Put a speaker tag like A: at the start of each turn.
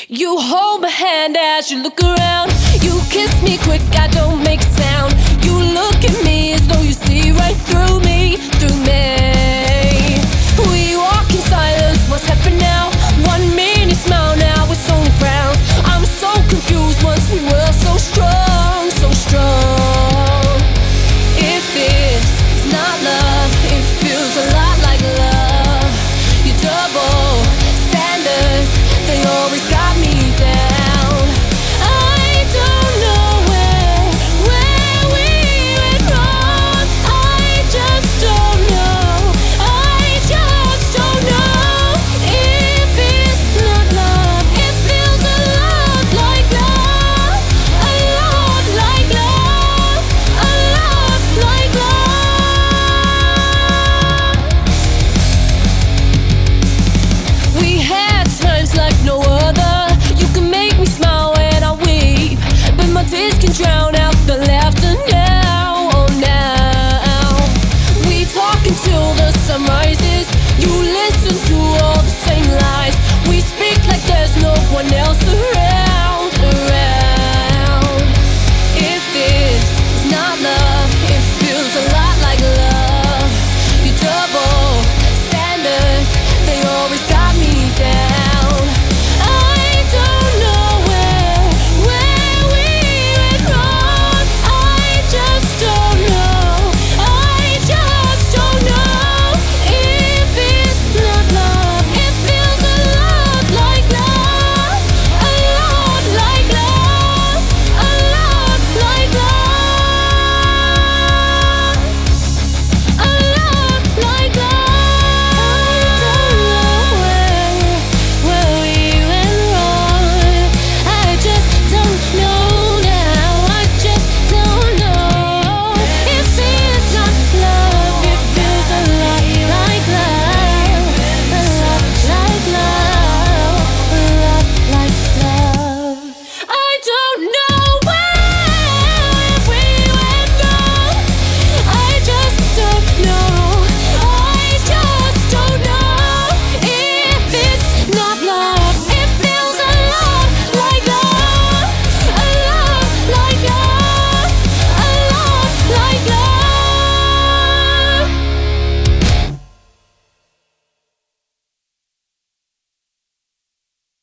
A: You hold my hand as you look around. You kiss me quick, I don't make sound. You look at me as though you see right through me, through me. We walk in silence, what's happened now? 1 minute smile, now it's only frowns. I'm so confused, once we were so strong, so strong. If this is not love, it feels a lot like love. You double standards, they always got